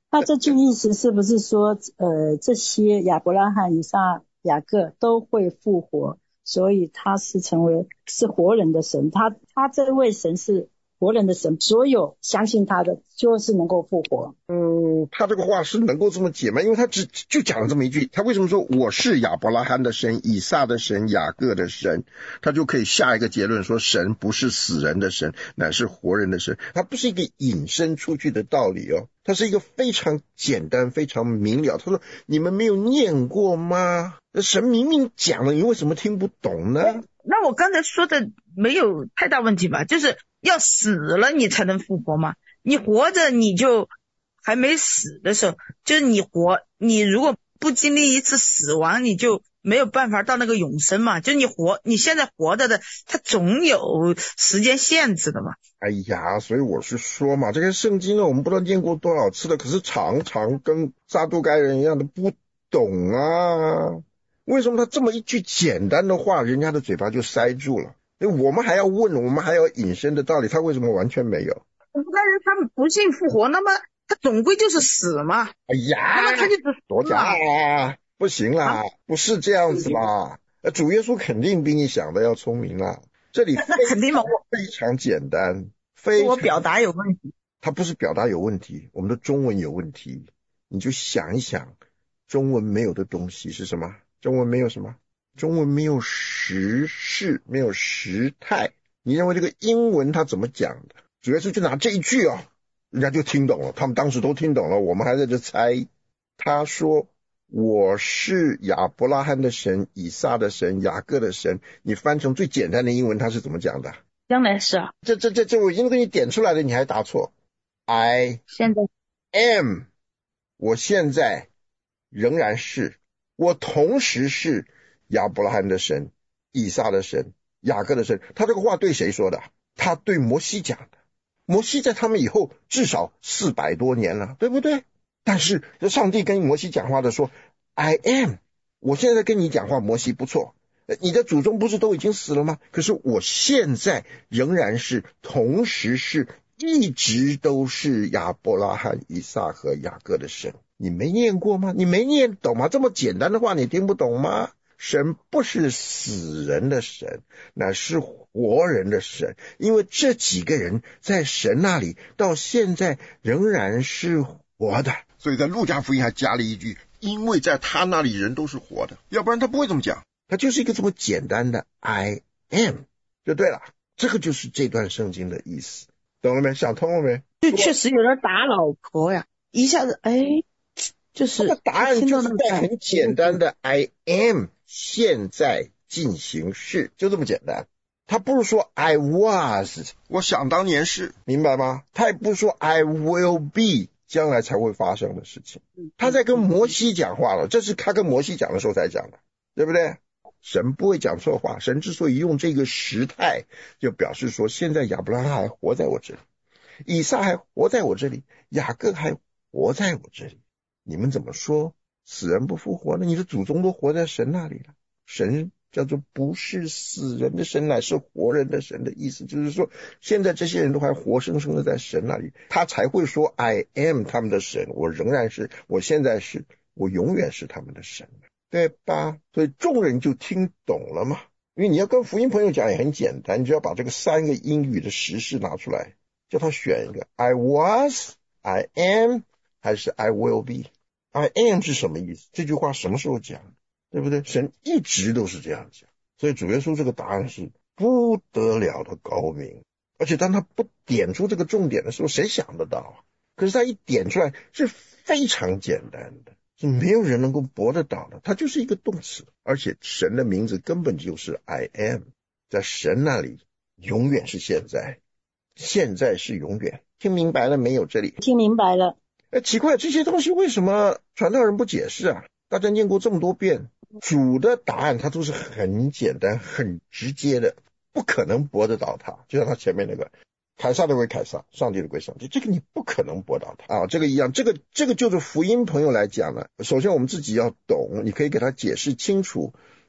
Speaker 4: 那这句意思是不是说，这些亚伯拉罕、以撒、雅各都会复活，所以他是活人的神，他这位神是活人的神，所有相信他的就是能够复活。
Speaker 1: 他这个话是能够这么解吗？因为他就讲了这么一句，他为什么说我是亚伯拉罕的神、以撒的神、雅各的神，他就可以下一个结论说神不是死人的神，乃是活人的神。他不是一个引申出去的道理哦，他是一个非常简单非常明了。他说你们没有念过吗？神明明讲了，你为什么听不懂呢？
Speaker 2: 那我刚才说的没有太大问题吧？就是要死了你才能复活嘛，你活着你就还没死的时候，就是你如果不经历一次死亡，你就没有办法到那个永生嘛。就你现在活着的，它总有时间限制的嘛。
Speaker 1: 哎呀，所以我是说嘛，这个圣经呢，我们不知道念过多少次了，可是常常跟撒都该人一样的不懂啊。为什么他这么一句简单的话，人家的嘴巴就塞住了？我们还要问，我们还要引申的道理，他为什么完全没有？
Speaker 2: 但是他们不信复活，那么他总归就是死嘛。
Speaker 1: 哎呀，
Speaker 2: 那么他就是
Speaker 1: 多讲啦，不行啦，不是这样子啦。主耶稣肯定比你想的要聪明啦。这里
Speaker 2: 那肯定嘛，
Speaker 1: 非常简单，
Speaker 2: 我表达有问题。
Speaker 1: 他不是表达有问题，我们的中文有问题。你就想一想，中文没有的东西是什么？中文没有什么？中文没有时事，没有时态。你认为这个英文他怎么讲的？主要是就拿这一句啊，人家就听懂了，他们当时都听懂了，我们还在这猜。他说我是亚伯拉罕的神、以撒的神、雅各的神，你翻成最简单的英文他是怎么讲的？
Speaker 2: 将来是啊，
Speaker 1: 这我已经给你点出来了，你还答错。
Speaker 2: 现在
Speaker 1: am， 我现在仍然是，我同时是亚伯拉罕的神、以撒的神、雅各的神。他这个话对谁说的？他对摩西讲的。摩西在他们以后至少400多年了，对不对？但是上帝跟摩西讲话的说 I am， 我现在跟你讲话，摩西不错，你的祖宗不是都已经死了吗？可是我现在仍然是，同时是，一直都是亚伯拉罕、以撒和雅各的神。你没念过吗？你没念懂吗？这么简单的话你听不懂吗？神不是死人的神，乃是活人的神，因为这几个人在神那里到现在仍然是活的。所以在路加福音还加了一句，因为在他那里人都是活的，要不然他不会这么讲。他就是一个这么简单的 I am 就对了。这个就是这段圣经的意思，懂了没？想通了没？
Speaker 2: 就确实有点打老婆呀，一下子就是
Speaker 1: 这个答案就是在很简单的 I am 现在进行式，就这么简单。他不是说 I was 我想当年是，明白吗？他也不是说 I will be 将来才会发生的事情。他在跟摩西讲话了，这是他跟摩西讲的时候才讲的，对不对？神不会讲错话，神之所以用这个时态，就表示说现在亚伯拉罕还活在我这里，以撒还活在我这里，雅各还活在我这里。你们怎么说死人不复活呢？你的祖宗都活在神那里了。神叫做不是死人的神，乃是活人的神的意思，就是说现在这些人都还活生生的在神那里，他才会说 I am 他们的神，我仍然是，我现在是，我永远是他们的神，对吧？所以众人就听懂了嘛。因为你要跟福音朋友讲也很简单，你就要把这个3个英语的时事拿出来，叫他选一个 I was I am 还是 I will be。 I am 是什么意思？这句话什么时候讲？对不对？神一直都是这样讲。所以主耶稣这个答案是不得了的高明，而且当他不点出这个重点的时候，谁想得到啊？可是他一点出来是非常简单的，是没有人能够驳得倒的，它就是一个动词，而且神的名字根本就是 I am， 在神那里永远是现在，现在是永远。听明白了没有？这里
Speaker 4: 听明白了。
Speaker 1: 奇怪，这些东西为什么传道人不解释啊？大家念过这么多遍，主的答案它都是很简单很直接的，不可能驳得倒他。就像他前面那个凯撒的归凯撒，上帝的归上帝，这个你不可能驳倒他啊。这个一样，这个就是福音朋友来讲呢，首先我们自己要懂，你可以给他解释清楚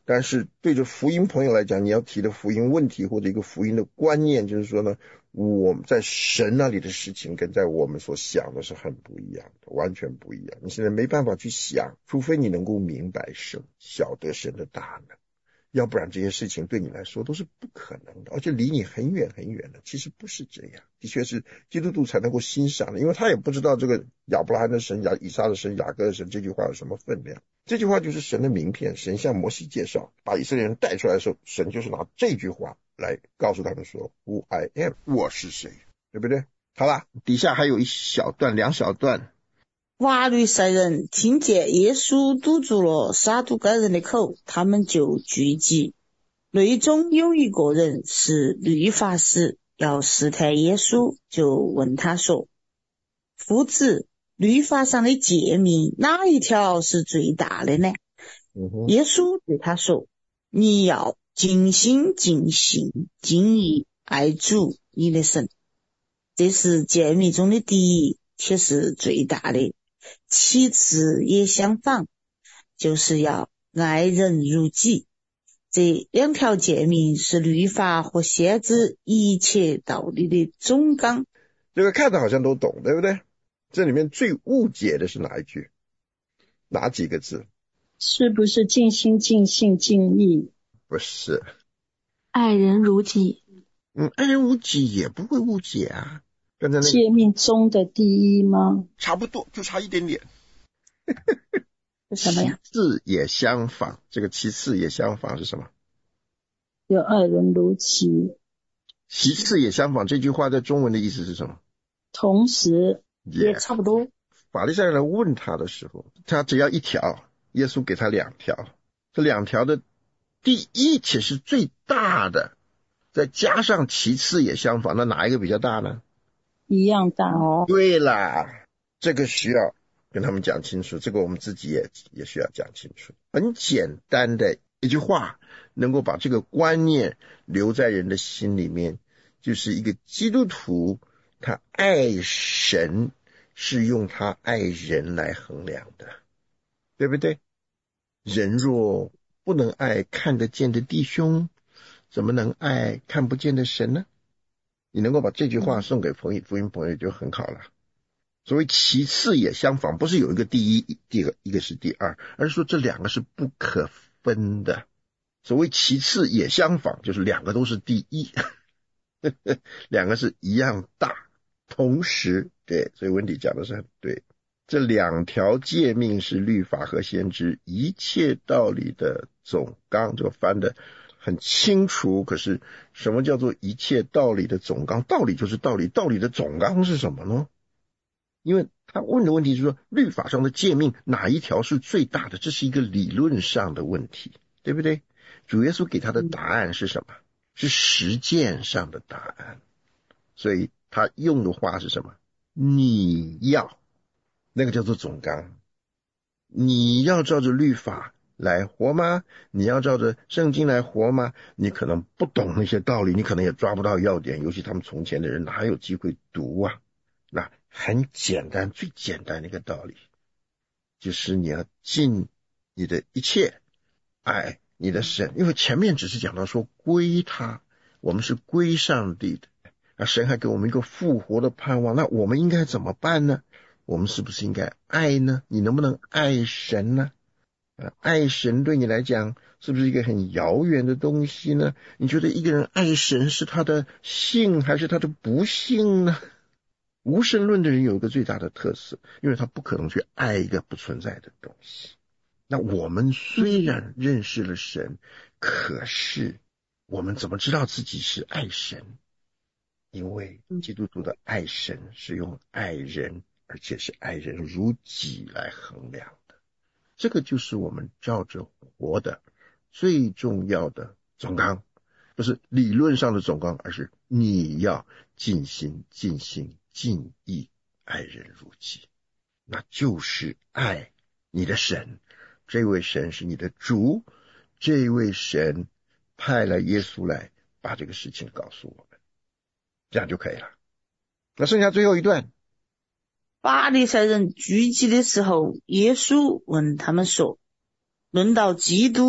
Speaker 1: 但是对着福音朋友来讲，你要提的福音问题或者一个福音的观念，就是说呢，我们在神那里的事情跟在我们所想的是很不一样的，完全不一样。你现在没办法去想，除非你能够明白神，晓得神的大能，要不然这些事情对你来说都是不可能的，而且离你很远很远的。其实不是这样，的确是基督徒才能够欣赏的，因为他也不知道这个亚伯拉罕的神、以撒的神、雅各的神这句话有什么分量。这句话就是神的名片，神向摩西介绍，把以色列人带出来的时候，神就是拿这句话来告诉他们说 Who I am， 我是谁，对不对？好了，底下还有两小段。
Speaker 2: 法律赛人听见耶稣堵住了撒都该人的口，他们就聚集。内中有一个人是律法师，要试探耶稣，就问他说：夫子，律法上的诫命哪一条是最大的呢？耶稣对他说：你要尽心尽性尽意爱主你的神，这是诫命中的第一，且是最大的。其次也相仿，就是要爱人如己。这两条诫命是律法和先知一切道理的总纲。
Speaker 1: 这个看的好像都懂，对不对？这里面最误解的是哪一句？哪几个字？
Speaker 4: 是不是尽心尽性尽意？
Speaker 1: 不是。
Speaker 6: 爱人如己。
Speaker 1: 爱人如己也不会误解啊。刚才那个
Speaker 4: 诫命中的第一吗？
Speaker 1: 差不多，就差一点点。
Speaker 4: 是什么呀？
Speaker 1: 其次也相仿，这个其次也相仿是什么？
Speaker 4: 有爱人如己。
Speaker 1: 其次也相仿这句话在中文的意思是什么？
Speaker 4: 同时
Speaker 2: 也差不多。
Speaker 1: 法利赛人来问他的时候，他只要一条，耶稣给他两条，这两条的第一且是最大的，再加上其次也相仿，那哪一个比较大呢？
Speaker 4: 一样大哦。
Speaker 1: 对啦，这个需要跟他们讲清楚，这个我们自己也需要讲清楚。很简单的一句话，能够把这个观念留在人的心里面，就是一个基督徒他爱神是用他爱人来衡量的，对不对？人若不能爱看得见的弟兄，怎么能爱看不见的神呢？你能够把这句话送给福音朋友就很好了。所谓其次也相仿，不是有一个第一，一个是第二，而是说这两个是不可分的。所谓其次也相仿，就是两个都是第一，两个是一样大，同时，对，所以温迪讲的是很对。这两条诫命是律法和先知一切道理的总纲，这个翻的很清楚。可是什么叫做一切道理的总纲？道理就是道理，道理的总纲是什么呢？因为他问的问题是说，律法上的诫命哪一条是最大的？这是一个理论上的问题，对不对？主耶稣给他的答案是什么？是实践上的答案。所以他用的话是什么？你要，那个叫做总纲。你要照着律法来活吗？你要照着圣经来活吗？你可能不懂那些道理，你可能也抓不到要点，尤其他们从前的人哪有机会读啊？那很简单，最简单的一个道理，就是你要尽你的一切爱你的神，因为前面只是讲到说归他，我们是归上帝的，神还给我们一个复活的盼望，那我们应该怎么办呢？我们是不是应该爱呢？你能不能爱神呢？爱神对你来讲是不是一个很遥远的东西呢？你觉得一个人爱神是他的信还是他的不信呢？无神论的人有一个最大的特色，因为他不可能去爱一个不存在的东西。那我们虽然认识了神，可是我们怎么知道自己是爱神？因为基督徒的爱神是用爱人，而且是爱人如己来衡量的。这个就是我们照着活的最重要的总纲，不是理论上的总纲，而是你要尽心尽性尽意爱人如己，那就是爱你的神。这位神是你的主，这位神派了耶稣来把这个事情告诉我们，这样就可以了。那剩下最后一段，
Speaker 2: 法利赛人聚集的时候，耶稣问他们说：论到基督，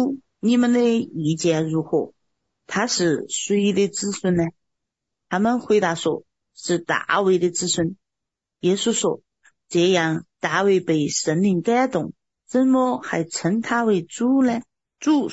Speaker 2: 你们的意见如何？他是谁的子孙呢？他们回答说，是大卫的子孙。耶稣说，这样大卫被圣灵感动，怎么还称他为主呢？主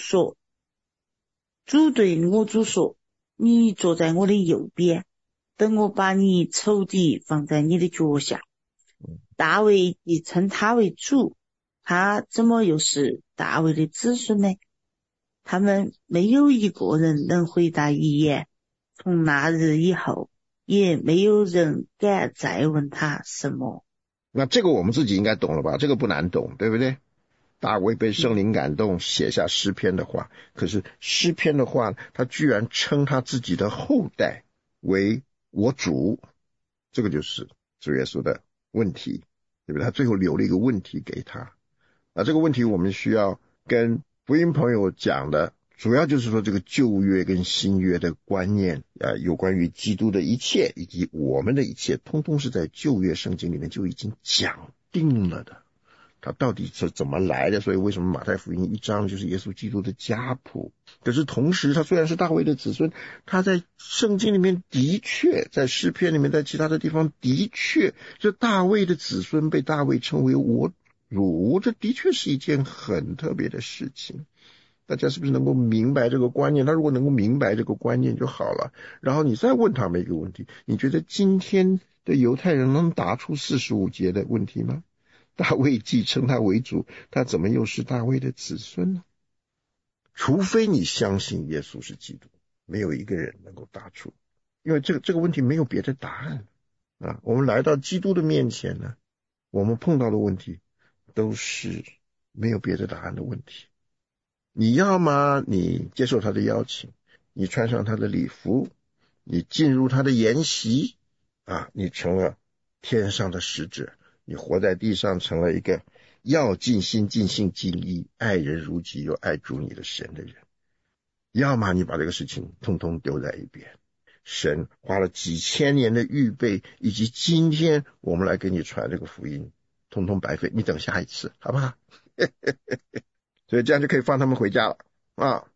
Speaker 2: 对我主说，你坐在我的右边，等我把你仇敌放在你的脚下。大卫亦称他为主，他怎么又是大卫的子孙呢？他们没有一个人能回答一言。从那日以后，也没有人敢再问他什么。
Speaker 1: 那这个我们自己应该懂了吧？这个不难懂，对不对？大卫被圣灵感动，写下诗篇的话，可是诗篇的话，他居然称他自己的后代为我主，这个就是主耶稣的问题，对不对？他最后留了一个问题给他，这个问题我们需要跟福音朋友讲的，主要就是说这个旧约跟新约的观念，有关于基督的一切以及我们的一切，通通是在旧约圣经里面就已经讲定了的。他到底是怎么来的？所以为什么马太福音1章就是耶稣基督的家谱？可是同时他虽然是大卫的子孙，他在圣经里面的确，在诗篇里面，在其他的地方的确，这大卫的子孙被大卫称为我主，这的确是一件很特别的事情。大家是不是能够明白这个观念？他如果能够明白这个观念就好了。然后你再问他们一个问题，你觉得今天的犹太人能答出45节的问题吗？大卫既称他为主，他怎么又是大卫的子孙呢？除非你相信耶稣是基督，没有一个人能够答出，因为这个问题没有别的答案我们来到基督的面前呢，我们碰到的问题都是没有别的答案的问题。你要么你接受他的邀请，你穿上他的礼服，你进入他的筵席你成了天上的使者，你活在地上成了一个要尽心尽性尽意爱人如己又爱主你的神的人。要么你把这个事情通通丢在一边，神花了几千年的预备，以及今天我们来给你传这个福音，通通白费，你等下一次好不好？所以这样就可以放他们回家了